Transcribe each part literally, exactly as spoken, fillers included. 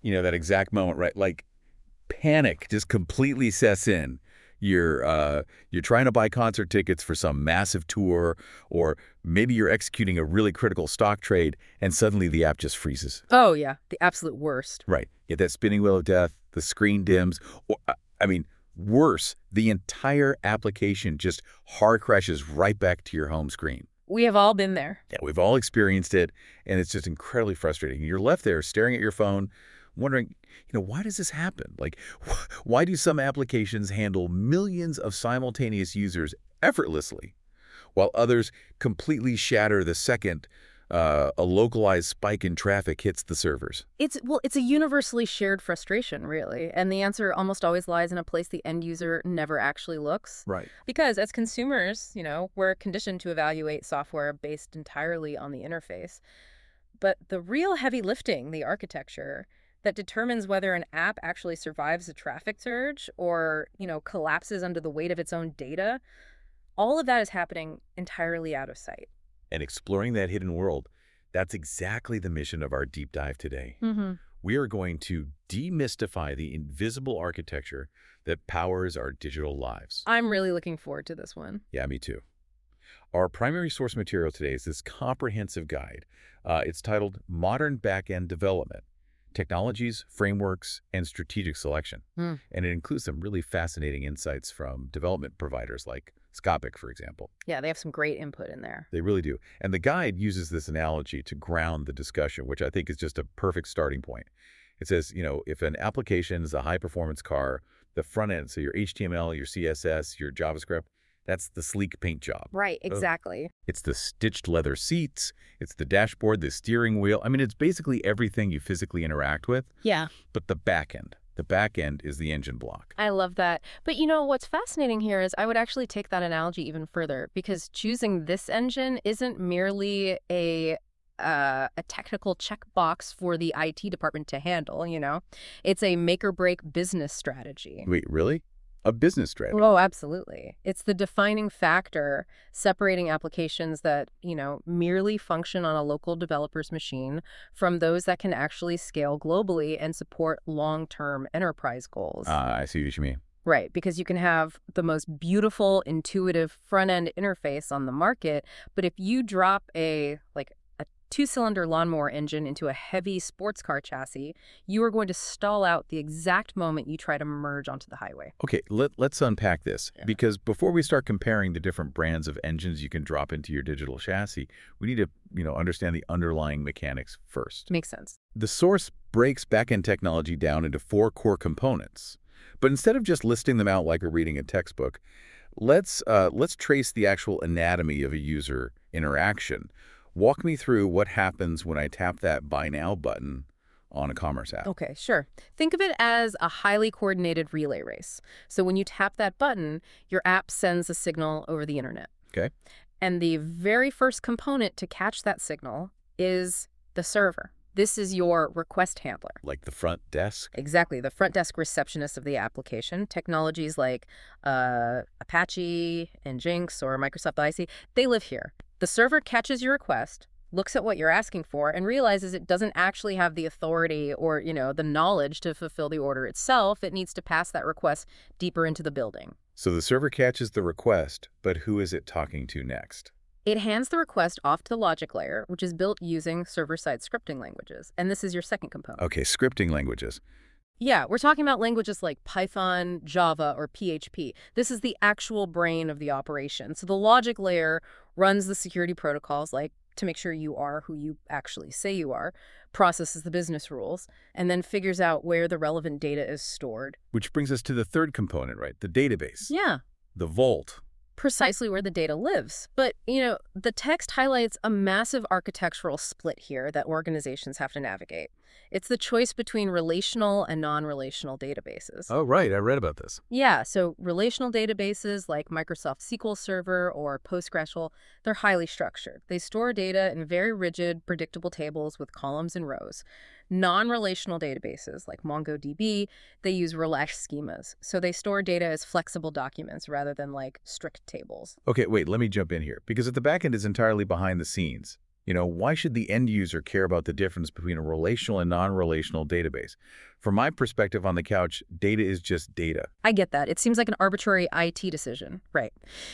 You know, that exact moment, right? Like panic just completely sets in. You're uh, you're trying to buy concert tickets for some massive tour, or maybe you're executing a really critical stock trade, and suddenly the app just freezes. Oh, yeah, the absolute worst. Right. Get that spinning wheel of death, the screen dims, or, uh, I mean, worse, the entire application just hard crashes right back to your home screen. We have all been there. Yeah, we've all experienced it, and it's just incredibly frustrating. You're left there staring at your phone, wondering, you know, why does this happen? Like, wh why do some applications handle millions of simultaneous users effortlessly, while others completely shatter the second uh, a localized spike in traffic hits the servers? It's well, it's a universally shared frustration, really, and the answer almost always lies in a place the end user never actually looks. Right. Because as consumers, you know, we're conditioned to evaluate software based entirely on the interface. But the real heavy lifting, the architecture, that determines whether an app actually survives a traffic surge or, you know, collapses under the weight of its own data, all of that is happening entirely out of sight. And exploring that hidden world, that's exactly the mission of our deep dive today. Mm-hmm. We are going to demystify the invisible architecture that powers our digital lives. I'm really looking forward to this one. Yeah, me too. Our primary source material today is this comprehensive guide. Uh, it's titled Modern Backend Development, Technologies, Frameworks, and Strategic Selection. Mm. And it includes some really fascinating insights from development providers like Scopic, for example. Yeah, they have some great input in there. They really do. And the guide uses this analogy to ground the discussion, which I think is just a perfect starting point. It says, you know, if an application is a high-performance car, the front end, so your H T M L, your C S S, your JavaScript, that's the sleek paint job. Right, exactly. It's the stitched leather seats. It's the dashboard, the steering wheel. I mean, it's basically everything you physically interact with. Yeah. But the back end, the back end is the engine block. I love that. But you know, what's fascinating here is I would actually take that analogy even further, because choosing this engine isn't merely a uh, a technical checkbox for the I T department to handle, you know? It's a make or break business strategy. Wait, really? A business strategy? Oh, absolutely. It's the defining factor separating applications that, you know, merely function on a local developer's machine from those that can actually scale globally and support long-term enterprise goals. Uh, I see what you mean. Right, because you can have the most beautiful, intuitive front-end interface on the market, but if you drop a, like, a two-cylinder lawnmower engine into a heavy sports car chassis, you are going to stall out the exact moment you try to merge onto the highway. Okay, let, let's unpack this. Yeah. Because before we start comparing the different brands of engines you can drop into your digital chassis, we need to, you know, understand the underlying mechanics first. Makes sense. The source breaks backend technology down into four core components. But instead of just listing them out like we're reading a textbook, let's, uh, let's trace the actual anatomy of a user interaction. Walk me through what happens when I tap that Buy Now button on a commerce app. Okay, sure. Think of it as a highly coordinated relay race. So when you tap that button, your app sends a signal over the internet. Okay. And the very first component to catch that signal is the server. This is your request handler. Like the front desk? Exactly, the front desk receptionist of the application. Technologies like uh, Apache, Nginx, or Microsoft I C, they live here. The server catches your request, looks at what you're asking for, and realizes it doesn't actually have the authority or, you know, the knowledge to fulfill the order itself. It needs to pass that request deeper into the building. So the server catches the request, but who is it talking to next? It hands the request off to the logic layer, which is built using server-side scripting languages. And this is your second component. Okay, scripting languages. Yeah, we're talking about languages like Python, Java, or P H P. This is the actual brain of the operation. So the logic layer runs the security protocols, like to make sure you are who you actually say you are, processes the business rules, and then figures out where the relevant data is stored. Which brings us to the third component, right? The database. Yeah. The vault. Precisely where the data lives. But, you know, the text highlights a massive architectural split here that organizations have to navigate. It's the choice between relational and non-relational databases. Oh, right. I read about this. Yeah, so relational databases like Microsoft S Q L Server or PostgreSQL, they're highly structured. They store data in very rigid, predictable tables with columns and rows. Non-relational databases like MongoDB, they use relaxed schemas. So they store data as flexible documents rather than like strict tables. Okay, wait, let me jump in here. Because if the backend is entirely behind the scenes, You know, why should the end user care about the difference between a relational and non-relational database? From my perspective on the couch, data is just data. I get that. It seems like an arbitrary I T decision, right?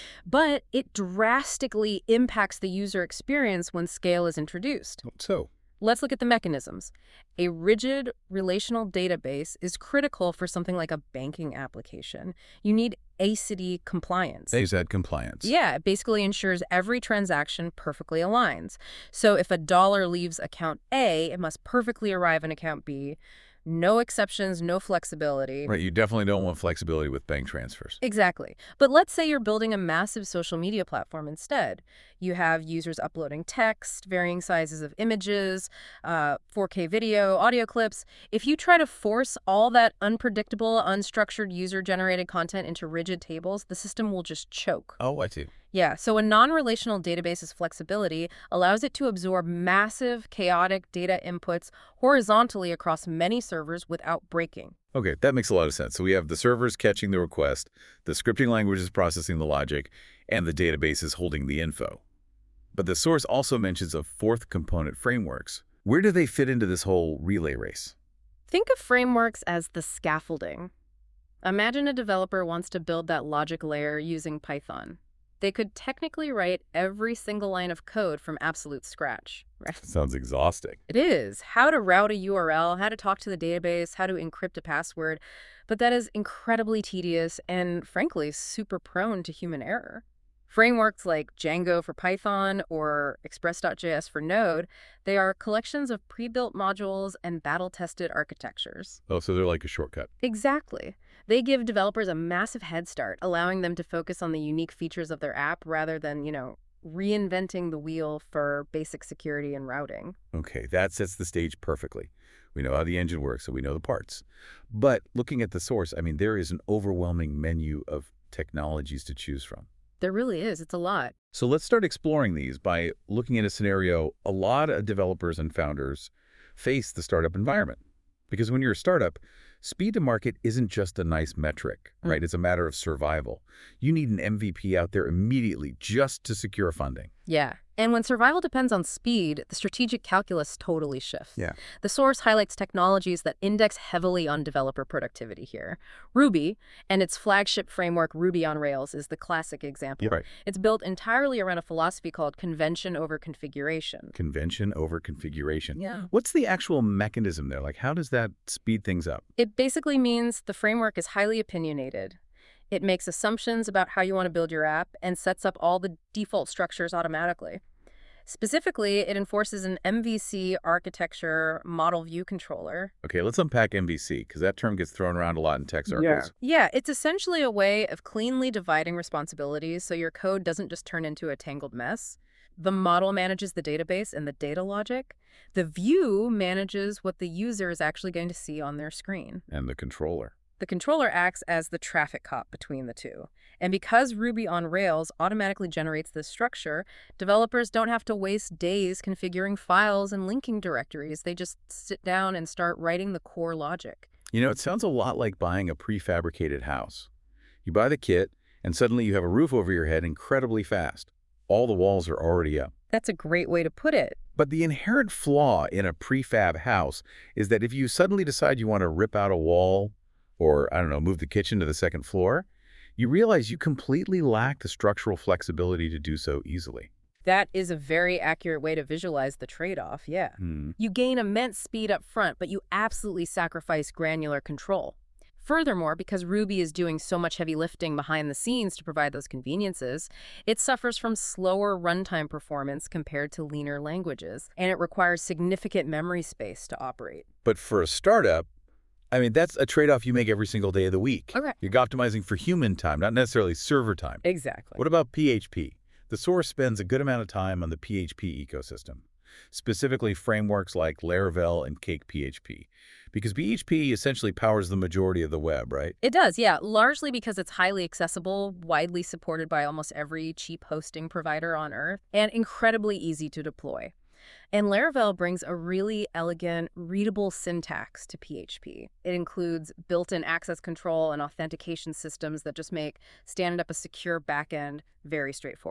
But it drastically impacts the user experience when scale is introduced. So, Let's look at the mechanisms. A rigid relational database is critical for something like a banking application. You need A C I D compliance. they said compliance. Yeah, it basically ensures every transaction perfectly aligns. So if a dollar leaves account A, it must perfectly arrive in account B. No exceptions, no flexibility. Right, you definitely don't want flexibility with bank transfers. Exactly. But let's say you're building a massive social media platform instead. You have users uploading text, varying sizes of images, uh, four K video, audio clips. If you try to force all that unpredictable, unstructured user-generated content into rigid tables, the system will just choke. Oh, I see. Yeah, so a non-relational database's flexibility allows it to absorb massive, chaotic data inputs horizontally across many servers without breaking. Okay, that makes a lot of sense. So we have the servers catching the request, the scripting language is processing the logic, and the database is holding the info. But the source also mentions of fourth component frameworks. Where do they fit into this whole relay race? Think of frameworks as the scaffolding. Imagine a developer wants to build that logic layer using Python. They could technically write every single line of code from absolute scratch, right? Sounds exhausting. It is. How to route a U R L, how to talk to the database, how to encrypt a password. But that is incredibly tedious and, frankly, super prone to human error. Frameworks like Django for Python or Express dot J S for Node, they are collections of pre-built modules and battle-tested architectures. Oh, so they're like a shortcut. Exactly. They give developers a massive head start, allowing them to focus on the unique features of their app rather than, you know, reinventing the wheel for basic security and routing. Okay, that sets the stage perfectly. We know how the engine works, so we know the parts. But looking at the source, I mean, there is an overwhelming menu of technologies to choose from. There really is. It's a lot. So let's start exploring these by looking at a scenario a lot of developers and founders face the startup environment. Because when you're a startup, speed to market isn't just a nice metric, right? Mm. It's a matter of survival. You need an M V P out there immediately just to secure funding. Yeah. And when survival depends on speed, the strategic calculus totally shifts. Yeah. The source highlights technologies that index heavily on developer productivity here. Ruby and its flagship framework Ruby on Rails is the classic example. Right. It's built entirely around a philosophy called convention over configuration. Convention over configuration. Yeah. What's the actual mechanism there? Like, how does that speed things up? It basically means the framework is highly opinionated. It makes assumptions about how you want to build your app and sets up all the default structures automatically. Specifically, it enforces an M V C architecture model view controller. Okay, let's unpack M V C, because that term gets thrown around a lot in tech circles. Yeah, it's essentially a way of cleanly dividing responsibilities so your code doesn't just turn into a tangled mess. The model manages the database and the data logic. The view manages what the user is actually going to see on their screen. And the controller. The controller acts as the traffic cop between the two. And because Ruby on Rails automatically generates this structure, developers don't have to waste days configuring files and linking directories. They just sit down and start writing the core logic. You know, it sounds a lot like buying a prefabricated house. You buy the kit, and suddenly you have a roof over your head incredibly fast. All the walls are already up. That's a great way to put it. But the inherent flaw in a prefab house is that if you suddenly decide you want to rip out a wall, or, I don't know, move the kitchen to the second floor, you realize you completely lack the structural flexibility to do so easily. That is a very accurate way to visualize the trade-off, yeah. Hmm. You gain immense speed up front, but you absolutely sacrifice granular control. Furthermore, because Ruby is doing so much heavy lifting behind the scenes to provide those conveniences, it suffers from slower runtime performance compared to leaner languages, and it requires significant memory space to operate. But for a startup, I mean, that's a trade-off you make every single day of the week. Okay. You're optimizing for human time, not necessarily server time. Exactly. What about P H P? The source spends a good amount of time on the P H P ecosystem, specifically frameworks like Laravel and Cake P H P, because P H P essentially powers the majority of the web, right? It does, yeah, largely because it's highly accessible, widely supported by almost every cheap hosting provider on Earth, and incredibly easy to deploy. And Laravel brings a really elegant, readable syntax to P H P. It includes built-in access control and authentication systems that just make standing up a secure backend very straightforward.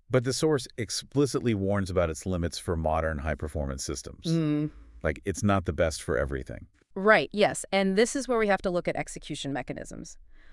But the source explicitly warns about its limits for modern high-performance systems. Mm. Like, it's not the best for everything. Right, yes. And this is where we have to look at execution mechanisms.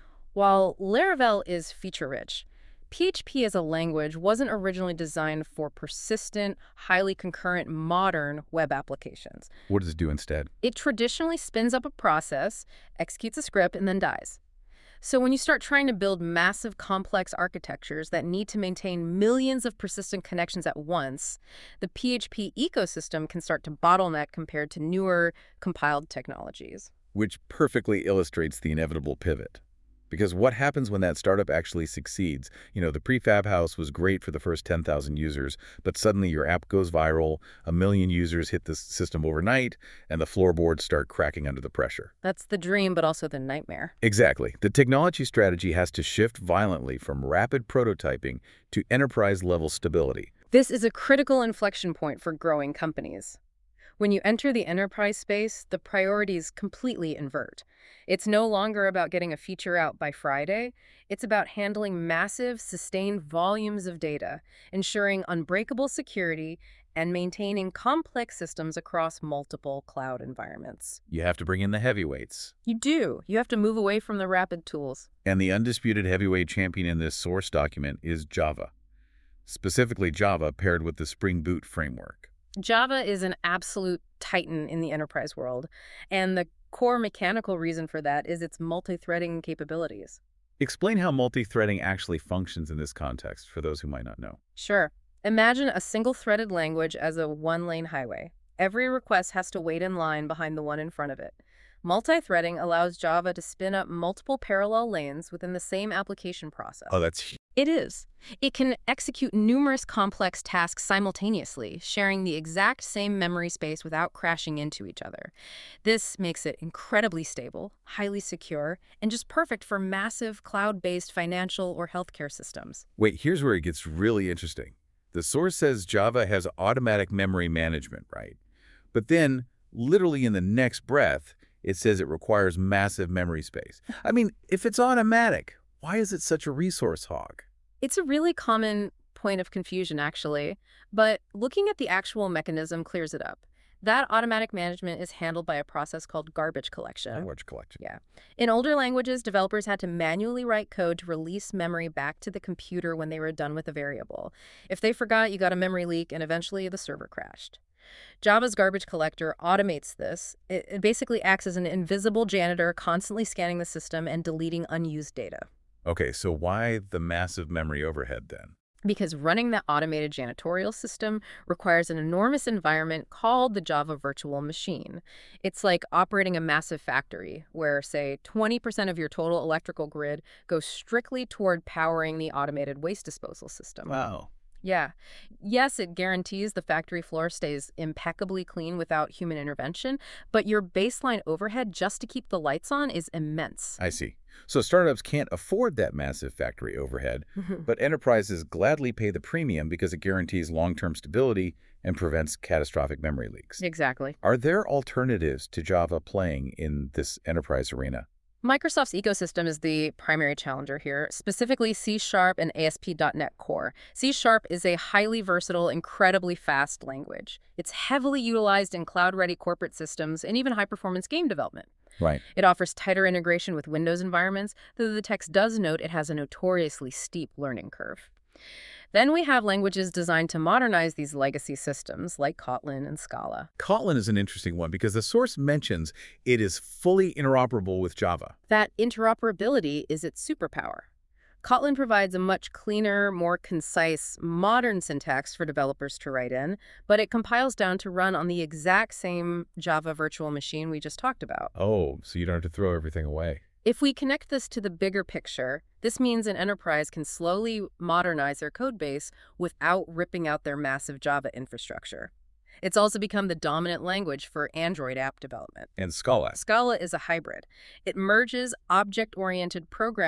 While Laravel is feature-rich, P H P as a language wasn't originally designed for persistent, highly concurrent, modern web applications. What does it do instead? It traditionally spins up a process, executes a script, and then dies. So when you start trying to build massive, complex architectures that need to maintain millions of persistent connections at once, the P H P ecosystem can start to bottleneck compared to newer, compiled technologies. Which perfectly illustrates the inevitable pivot. Because what happens when that startup actually succeeds? You know, the prefab house was great for the first ten thousand users, but suddenly your app goes viral, a million users hit the system overnight, and the floorboards start cracking under the pressure. That's the dream, but also the nightmare. Exactly. The technology strategy has to shift violently from rapid prototyping to enterprise-level stability. This is a critical inflection point for growing companies. When you enter the enterprise space, the priorities completely invert. It's no longer about getting a feature out by Friday. It's about handling massive, sustained volumes of data, ensuring unbreakable security, and maintaining complex systems across multiple cloud environments. You have to bring in the heavyweights. You do. You have to move away from the rapid tools. And the undisputed heavyweight champion in this source document is Java. Specifically Java paired with the Spring Boot framework. Java is an absolute titan in the enterprise world, and the core mechanical reason for that is its multi-threading capabilities. Explain how multi-threading actually functions in this context for those who might not know. Sure. Imagine a single-threaded language as a one-lane highway. Every request has to wait in line behind the one in front of it. Multi-threading allows Java to spin up multiple parallel lanes within the same application process. Oh, that's huge. It is. It can execute numerous complex tasks simultaneously, sharing the exact same memory space without crashing into each other. This makes it incredibly stable, highly secure, and just perfect for massive cloud-based financial or healthcare systems. Wait, here's where it gets really interesting. The source says Java has automatic memory management, right? But then, literally in the next breath, it says it requires massive memory space. I mean, if it's automatic, why is it such a resource hog? It's a really common point of confusion, actually, but looking at the actual mechanism clears it up. That automatic management is handled by a process called garbage collection. Garbage collection. Yeah. In older languages, developers had to manually write code to release memory back to the computer when they were done with a variable. If they forgot, you got a memory leak, and eventually the server crashed. Java's garbage collector automates this. It, it basically acts as an invisible janitor, constantly scanning the system and deleting unused data. Okay, so why the massive memory overhead then? Because running that automated janitorial system requires an enormous environment called the Java Virtual Machine. It's like operating a massive factory where, say, twenty percent of your total electrical grid goes strictly toward powering the automated waste disposal system. Wow. Yeah. Yes, it guarantees the factory floor stays impeccably clean without human intervention, but your baseline overhead just to keep the lights on is immense. I see. So startups can't afford that massive factory overhead, but enterprises gladly pay the premium because it guarantees long-term stability and prevents catastrophic memory leaks. Exactly. Are there alternatives to Java playing in this enterprise arena? Microsoft's ecosystem is the primary challenger here, specifically C Sharp and A S P dot NET Core. C Sharp is a highly versatile, incredibly fast language. It's heavily utilized in cloud-ready corporate systems and even high-performance game development. Right. It offers tighter integration with Windows environments, though the text does note it has a notoriously steep learning curve. Then we have languages designed to modernize these legacy systems, like Kotlin and Scala. Kotlin is an interesting one because the source mentions it is fully interoperable with Java. That interoperability is its superpower. Kotlin provides a much cleaner, more concise, modern syntax for developers to write in, but it compiles down to run on the exact same Java virtual machine we just talked about. Oh, so you don't have to throw everything away. If we connect this to the bigger picture, this means an enterprise can slowly modernize their code base without ripping out their massive Java infrastructure. It's also become the dominant language for Android app development. And Scala. Scala is a hybrid. It merges object-oriented programming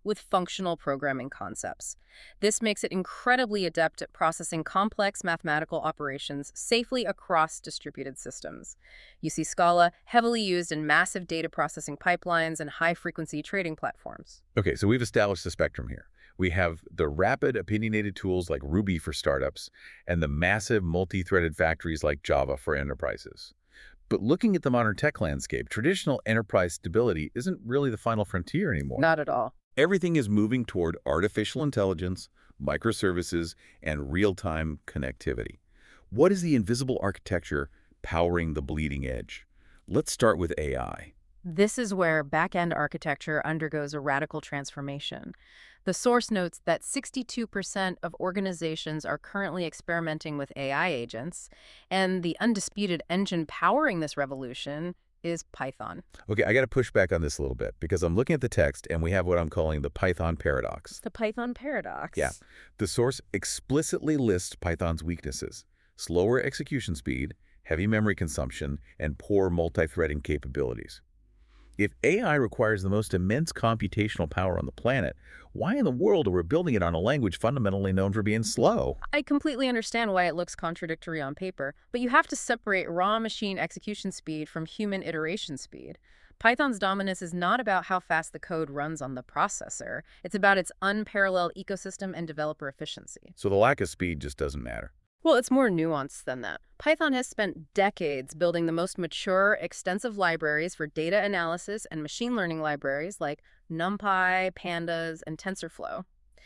with functional programming concepts. This makes it incredibly adept at processing complex mathematical operations safely across distributed systems. You see Scala heavily used in massive data processing pipelines and high-frequency trading platforms. Okay, so we've established the spectrum here. We have the rapid, opinionated tools like Ruby for startups and the massive multi-threaded factories like Java for enterprises. But looking at the modern tech landscape, traditional enterprise stability isn't really the final frontier anymore. Not at all. Everything is moving toward artificial intelligence, microservices, and real-time connectivity. What is the invisible architecture powering the bleeding edge? Let's start with A I. This is where back-end architecture undergoes a radical transformation. The source notes that sixty-two percent of organizations are currently experimenting with A I agents, and the undisputed engine powering this revolution is Python. Okay, I got to push back on this a little bit because I'm looking at the text and we have what I'm calling the Python paradox. The Python paradox. Yeah. The source explicitly lists Python's weaknesses: slower execution speed, heavy memory consumption, and poor multi-threading capabilities. If A I requires the most immense computational power on the planet, why in the world are we building it on a language fundamentally known for being slow? I completely understand why it looks contradictory on paper, but you have to separate raw machine execution speed from human iteration speed. Python's dominance is not about how fast the code runs on the processor. It's about its unparalleled ecosystem and developer efficiency. So the lack of speed just doesn't matter. Well, it's more nuanced than that. Python has spent decades building the most mature, extensive libraries for data analysis and machine learning libraries like NumPy, Pandas, and TensorFlow.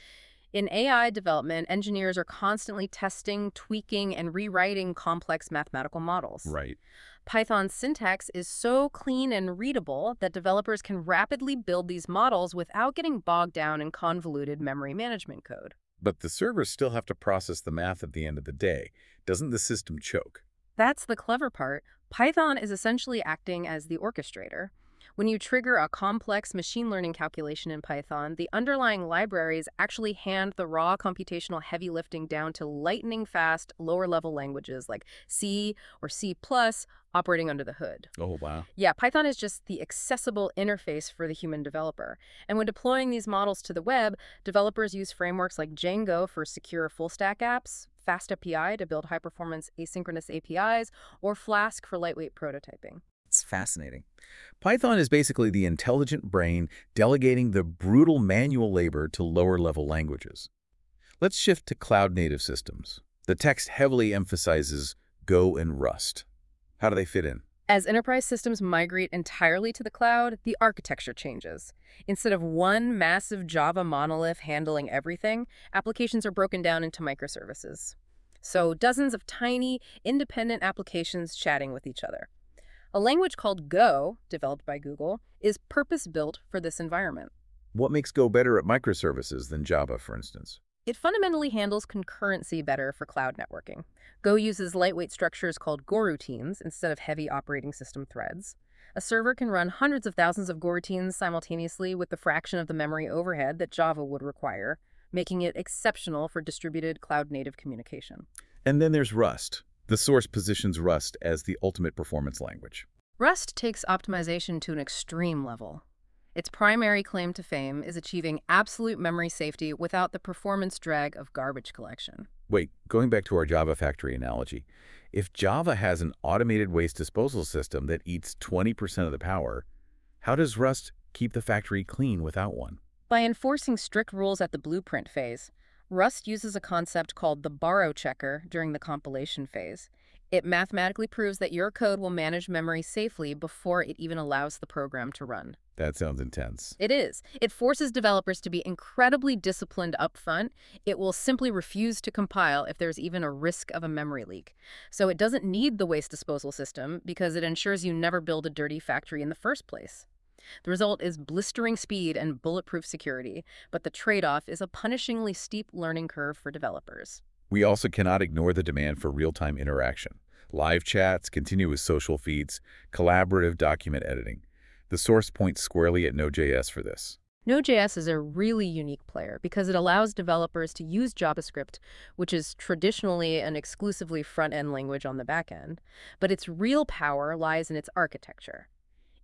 In A I development, engineers are constantly testing, tweaking, and rewriting complex mathematical models. Right. Python's syntax is so clean and readable that developers can rapidly build these models without getting bogged down in convoluted memory management code. But the servers still have to process the math at the end of the day. Doesn't the system choke? That's the clever part. Python is essentially acting as the orchestrator. When you trigger a complex machine learning calculation in Python, the underlying libraries actually hand the raw computational heavy lifting down to lightning-fast, lower-level languages like C or C plus operating under the hood. Oh, wow. Yeah, Python is just the accessible interface for the human developer. And when deploying these models to the web, developers use frameworks like Django for secure full-stack apps, FastAPI to build high-performance asynchronous A P Is, or Flask for lightweight prototyping. It's fascinating. Python is basically the intelligent brain delegating the brutal manual labor to lower-level languages. Let's shift to cloud-native systems. The text heavily emphasizes Go and Rust. How do they fit in? As enterprise systems migrate entirely to the cloud, the architecture changes. Instead of one massive Java monolith handling everything, applications are broken down into microservices. So dozens of tiny, independent applications chatting with each other. A language called Go, developed by Google, is purpose-built for this environment. What makes Go better at microservices than Java, for instance? It fundamentally handles concurrency better for cloud networking. Go uses lightweight structures called goroutines instead of heavy operating system threads. A server can run hundreds of thousands of goroutines simultaneously with the fraction of the memory overhead that Java would require, making it exceptional for distributed cloud-native communication. And then there's Rust. The source positions Rust as the ultimate performance language. Rust takes optimization to an extreme level. Its primary claim to fame is achieving absolute memory safety without the performance drag of garbage collection. Wait, going back to our Java factory analogy, if Java has an automated waste disposal system that eats twenty percent of the power, how does Rust keep the factory clean without one? By enforcing strict rules at the blueprint phase, Rust uses a concept called the borrow checker during the compilation phase. It mathematically proves that your code will manage memory safely before it even allows the program to run. That sounds intense. It is. It forces developers to be incredibly disciplined upfront. It will simply refuse to compile if there's even a risk of a memory leak. So it doesn't need the waste disposal system because it ensures you never build a dirty factory in the first place. The result is blistering speed and bulletproof security, but the trade-off is a punishingly steep learning curve for developers. We also cannot ignore the demand for real-time interaction. Live chats, continuous social feeds, collaborative document editing. The source points squarely at Node.js for this. Node.js is a really unique player because it allows developers to use JavaScript, which is traditionally an exclusively front-end language on the back end, but its real power lies in its architecture.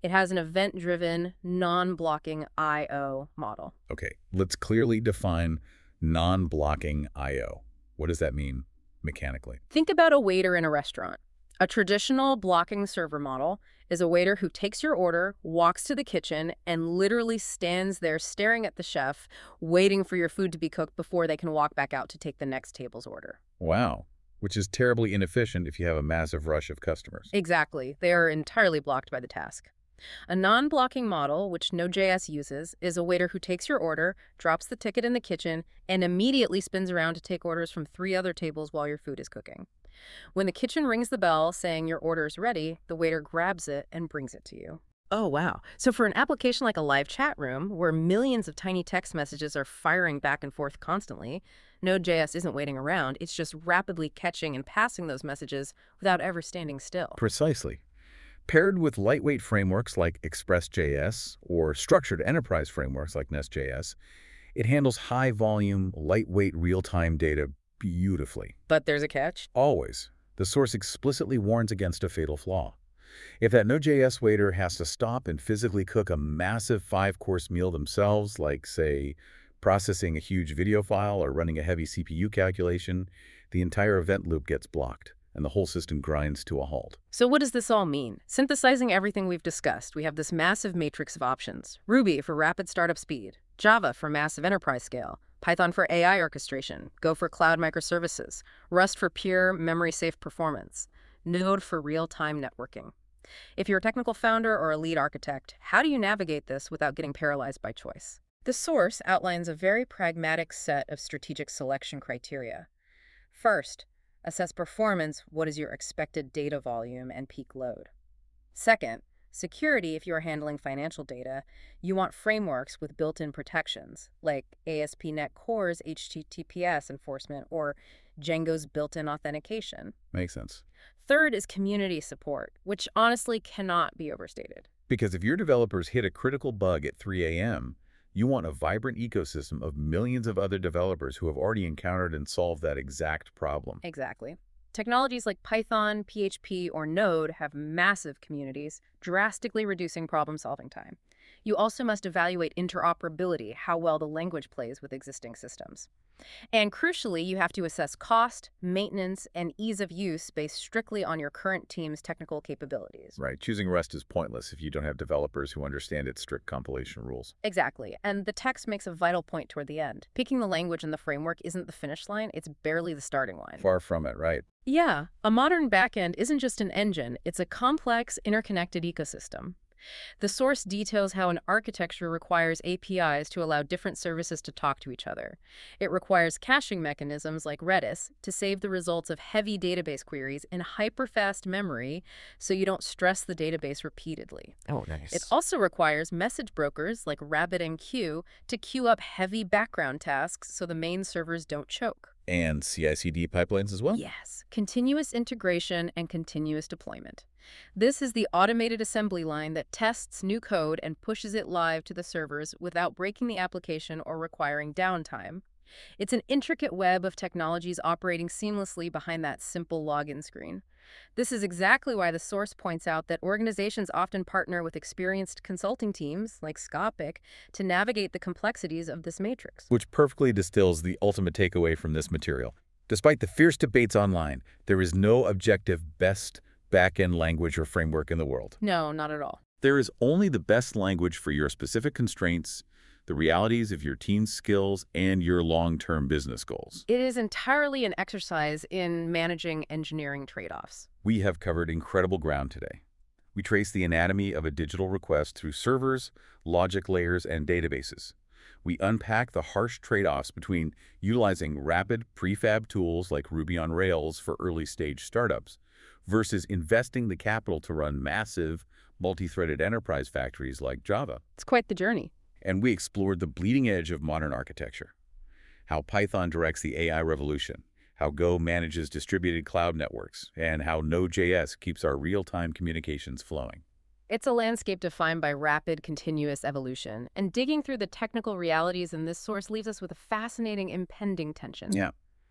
It has an event-driven, non-blocking I O model. Okay, let's clearly define non-blocking I O. What does that mean mechanically? Think about a waiter in a restaurant. A traditional blocking server model is a waiter who takes your order, walks to the kitchen, and literally stands there staring at the chef, waiting for your food to be cooked before they can walk back out to take the next table's order. Wow, which is terribly inefficient if you have a massive rush of customers. Exactly. They are entirely blocked by the task. A non-blocking model, which Node.js uses, is a waiter who takes your order, drops the ticket in the kitchen, and immediately spins around to take orders from three other tables while your food is cooking. When the kitchen rings the bell saying your order is ready, the waiter grabs it and brings it to you. Oh, wow. So for an application like a live chat room, where millions of tiny text messages are firing back and forth constantly, Node.js isn't waiting around. It's just rapidly catching and passing those messages without ever standing still. Precisely. Paired with lightweight frameworks like Express.js or structured enterprise frameworks like Nest.js, it handles high-volume, lightweight real-time data beautifully. But there's a catch. Always. The source explicitly warns against a fatal flaw. If that Node.js waiter has to stop and physically cook a massive five-course meal themselves, like, say, processing a huge video file or running a heavy C P U calculation, the entire event loop gets blocked, and the whole system grinds to a halt. So what does this all mean? Synthesizing everything we've discussed, we have this massive matrix of options. Ruby for rapid startup speed, Java for massive enterprise scale, Python for A I orchestration, Go for cloud microservices, Rust for pure memory-safe performance, Node for real-time networking. If you're a technical founder or a lead architect, how do you navigate this without getting paralyzed by choice? The source outlines a very pragmatic set of strategic selection criteria. First, assess performance. What is your expected data volume and peak load? Second, security. If you are handling financial data, you want frameworks with built-in protections, like A S P dot NET Core's H T T P S enforcement or Django's built-in authentication. Makes sense. Third is community support, which honestly cannot be overstated. Because if your developers hit a critical bug at three A M, you want a vibrant ecosystem of millions of other developers who have already encountered and solved that exact problem. Exactly. Technologies like Python, P H P, or Node have massive communities, drastically reducing problem-solving time. You also must evaluate interoperability, how well the language plays with existing systems. And crucially, you have to assess cost, maintenance, and ease of use based strictly on your current team's technical capabilities. Right. Choosing Rust is pointless if you don't have developers who understand its strict compilation rules. Exactly. And the text makes a vital point toward the end. Picking the language and the framework isn't the finish line, it's barely the starting line. Far from it, right? Yeah, a modern backend isn't just an engine, it's a complex, interconnected ecosystem. The source details how an architecture requires A P Is to allow different services to talk to each other. It requires caching mechanisms like Redis to save the results of heavy database queries in hyperfast memory so you don't stress the database repeatedly. Oh, nice. It also requires message brokers like RabbitMQ to queue up heavy background tasks so the main servers don't choke. And C I C D pipelines as well? Yes, continuous integration and continuous deployment. This is the automated assembly line that tests new code and pushes it live to the servers without breaking the application or requiring downtime. It's an intricate web of technologies operating seamlessly behind that simple login screen. This is exactly why the source points out that organizations often partner with experienced consulting teams, like Scopik, to navigate the complexities of this matrix. Which perfectly distills the ultimate takeaway from this material. Despite the fierce debates online, there is no objective best back-end language or framework in the world. No, not at all. There is only the best language for your specific constraints, the realities of your team's skills, and your long-term business goals. It is entirely an exercise in managing engineering trade-offs. We have covered incredible ground today. We trace the anatomy of a digital request through servers, logic layers, and databases. We unpack the harsh trade-offs between utilizing rapid prefab tools like Ruby on Rails for early-stage startups versus investing the capital to run massive, multi-threaded enterprise factories like Java. It's quite the journey. And we explored the bleeding edge of modern architecture, how Python directs the A I revolution, how Go manages distributed cloud networks, and how Node.js keeps our real-time communications flowing. It's a landscape defined by rapid, continuous evolution, and digging through the technical realities in this source leaves us with a fascinating impending tension. Yeah.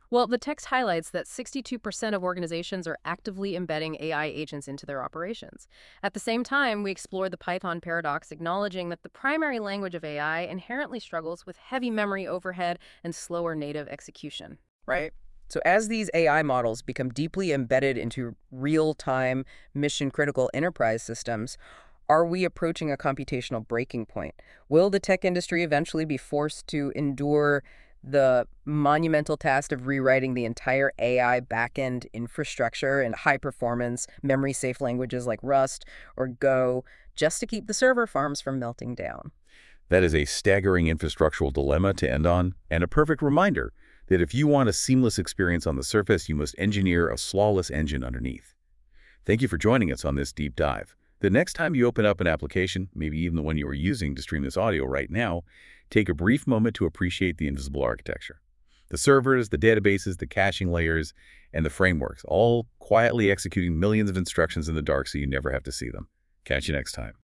Well, the text highlights that sixty-two percent of organizations are actively embedding A I agents into their operations. At the same time, we explore the Python paradox, acknowledging that the primary language of A I inherently struggles with heavy memory overhead and slower native execution. Right? So as these A I models become deeply embedded into real-time, mission-critical enterprise systems, are we approaching a computational breaking point? Will the tech industry eventually be forced to endure the monumental task of rewriting the entire A I backend infrastructure in high-performance, memory-safe languages like Rust or Go just to keep the server farms from melting down? That is a staggering infrastructural dilemma to end on, and a perfect reminder that if you want a seamless experience on the surface, you must engineer a flawless engine underneath. Thank you for joining us on this deep dive. The next time you open up an application, maybe even the one you are using to stream this audio right now, take a brief moment to appreciate the invisible architecture. The servers, the databases, the caching layers, and the frameworks, all quietly executing millions of instructions in the dark so you never have to see them. Catch you next time.